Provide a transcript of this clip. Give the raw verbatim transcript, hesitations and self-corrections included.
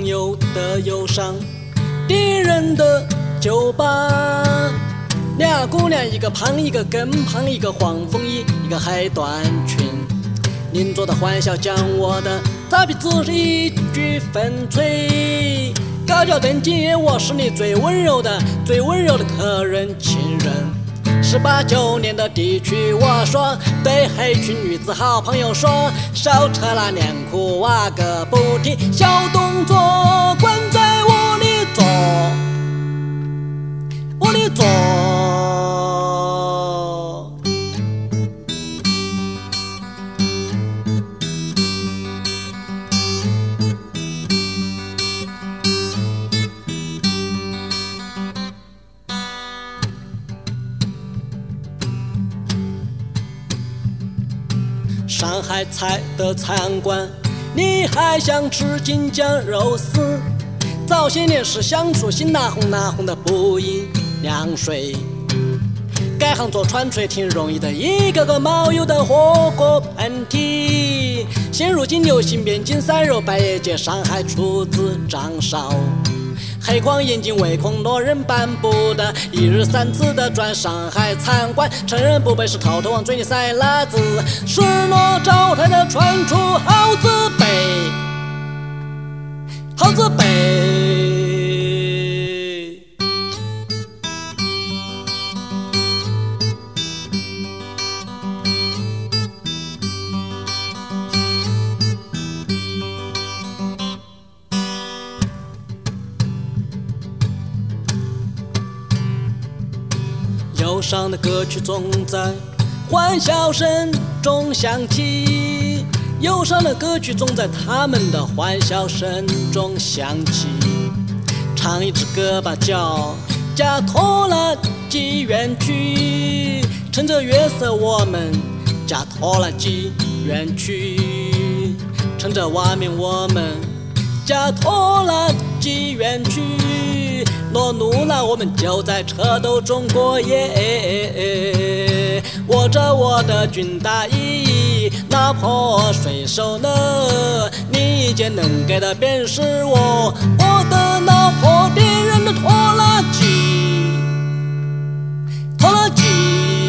朋友的忧伤，敌人的酒吧。俩姑娘，一个胖，一个更胖，一个黄风衣，一个黑短裙。您做的欢笑将我的擦皮子是一句粉吹。高脚登阶，我是你最温柔的、最温柔的客人情人。十八九年的地区，我说对黑裙女子好朋友说，手扯那连裤挖个不停，小动作关在屋里做，屋里做。上海菜的餐馆，你还想吃京酱肉丝？早些年是想出新拿红拿红的不饮凉水，改行做串串挺容易的，一个个冒油的火锅喷嚏。现如今流行边境散肉，百叶街上海厨子张少。黑框眼镜唯恐落人颁布的一日三次的转上海餐馆，承认不背是偷偷往嘴里塞辣子，失落招牌的传出好自卑，好自卑。忧伤的歌曲总在欢笑声中响起，忧伤的歌曲总在他们的欢笑声中响起。唱一支歌吧，叫加拖拉机园区，趁着月色我们加拖拉机园区，趁着瓦面我们加拖拉机园区。落怒了，我们就在车斗中过夜。握着我的军大衣，拿破水手呢？你一件能给的便是我，我的老婆别人的拖拉机，拖拉机。